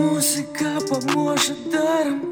Музыка поможет даром.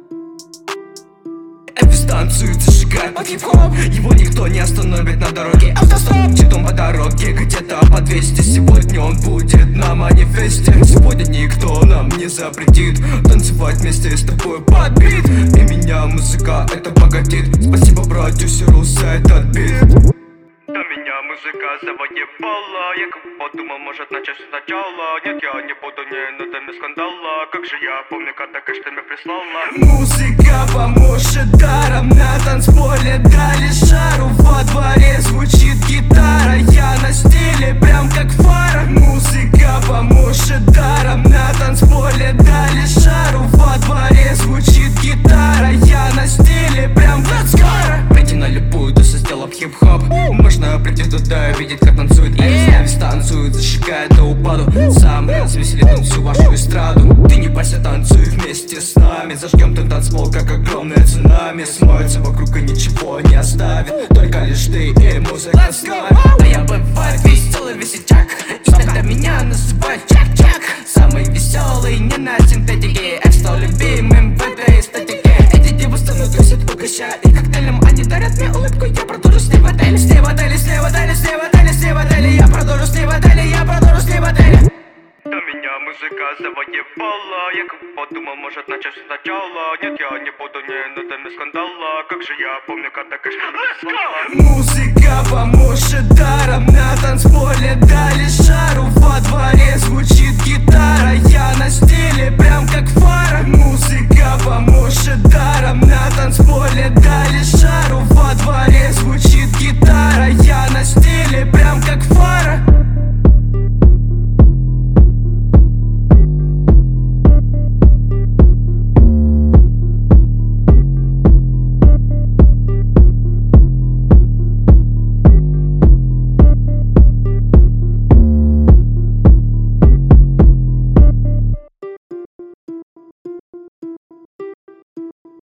Станцию зажигает под хип-хоп. Его никто не остановит на дороге. Автостоп, читом по дороге, где-то по 200. Сегодня он будет на манифесте. Сегодня никто нам не запретит танцевать вместе с тобой под бит. И меня музыка это богатит. Спасибо продюсеру за этот бит. Да меня музыка завоевала. Я как подумал, может начать сначала. Нет, я не буду, не надо мне скандала. Как же я помню, когда кэш ты мне прислала. Музыка поможет даром. На танцполе дали шару. Во дворе звучит гитара. Я на стиле, прям как фара. Музыка поможет даром. На танцполе дали шару. Во дворе звучит гитара. Я на стиле, прям как скоро. Пойти на любую тусу, сделав хип-хоп. Можно прийти туда и видеть, как танцует Эльза. Станцует, зажигает до упаду. Сам развеселит он всю вашу эстраду. Ты не бойся, танцуй вместе с нами. Зажгем ты танцпол, как огромное цунами. Смоется вокруг и ничего не оставит. Только лишь ты и музыка с нами. А я бываю веселый весельчак. Иногда меня называют чак-чак. Самый веселый, не на синтетике. А что любимым в этой эстетике. Эти девы станут душит, угощая и коктейлем. Они дарят мне улыбку, я продолжу с ней в отеле. С ней в отеле, с ней в отеле, с ней в отеле, с ней в отеле. Я продолжу с ней в отеле, я продолжу с ней в отеле. Да меня музыка завоевала. Я как подумал, может начать сначала. Нет, я не буду, не надо мне скандала. Как же я помню, когда кэш прислала. Музыка поможет даром. На танцполе дали шару. Во дворе звучит гитара. Я на стене.